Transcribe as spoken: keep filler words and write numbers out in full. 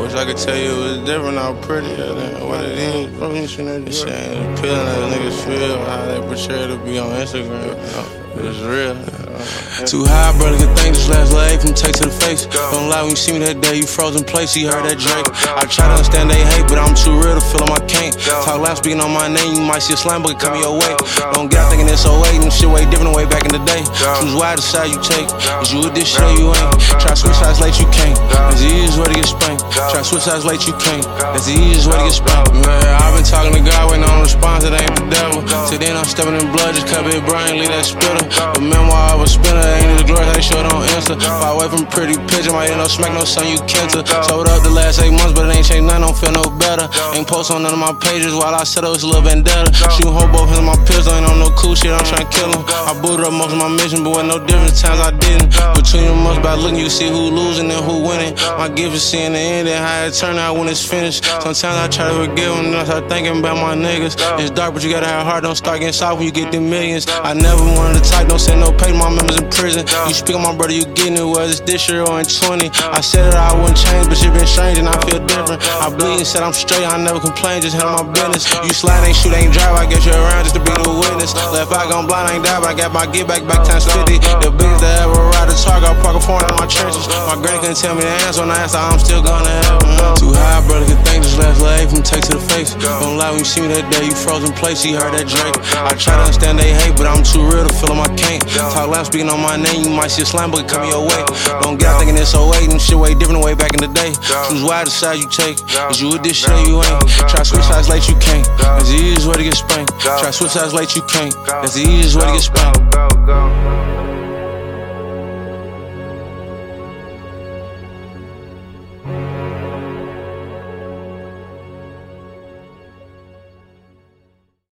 wish I could tell you it was different, how prettier than what it is. Bro, you seen that shit ain't appealing as niggas feel, how they portray it to be on Instagram. It's real. Too high, brother, good thing just last leg from take to the face. Don't lie when you see me that day, you frozen place, you heard that Drake. I try to understand they hate, but I'm too real to feel them I can't. Talk loud, speaking on my name, you might see a slime book coming your way. Don't get out thinking it's oh eight, and shit way different way back in the day. Choose wide the side you take, cause you with this shit you ain't. Try to switch sides late, you can't. That's the easiest way to get spanked. Try to switch sides late, you can't. That's the easiest way to get spanked. Man, I've been talking to God, waiting on a response, it ain't the devil. Till then I'm stepping in blood, just cut it brain, leave that spitter. The memoir of a spinner, ain't the glory, they short on Insta. Far away from pretty picture, might end up smack no son you kenta. Sold up the last eight months, but it ain't changed nothing, don't feel no better. Ain't post on none of my pages while I set up this little vendetta. Shooting whole both hands, my pistol ain't on no cool shit, I'm tryna kill him. I booted up most of my mission, but with no difference, times I didn't. Between them months, by looking, you can see who losing and who winning. My gift is seeing the end and how it turn out when it's finished. Sometimes I try to forgive them, and I start thinking about my niggas. It's dark, but you gotta have heart, don't start getting soft when you get them millions. I never wanted to type, don't send no pay to my members in prison. You speak on my brother, you getting it, whether it's this year or in twenty. I said that I wouldn't change, but shit been strange and I feel different. I bleed and said I'm straight, I never complain, just handle my business. You slide, ain't shoot, ain't drive, I get you around just to be the witness. Left out gone blind, ain't die, but I got my get back, back times fifty. The biggest that ever ride a target, I'll park a phone in my trenches. My granny couldn't tell me the answer, when I asked her, I'm still gonna have mm. Too high, brother, good thing just last leg from take to the face. Don't lie when you see me that day, you frozen place, you heard that Drake. I try to understand they hate, but I'm too real to feel them I can't. Talk loud, speaking on my name, you might see a slime book coming your way. Don't get out thinking it's oh eight, and shit way different way back in the day. Choose wide the side you take, cause you with this shit you ain't. Try to switch sides late, you can't. That's the easiest way to get spanked. Try to switch sides late, you can't. That's the easiest way to get spanked.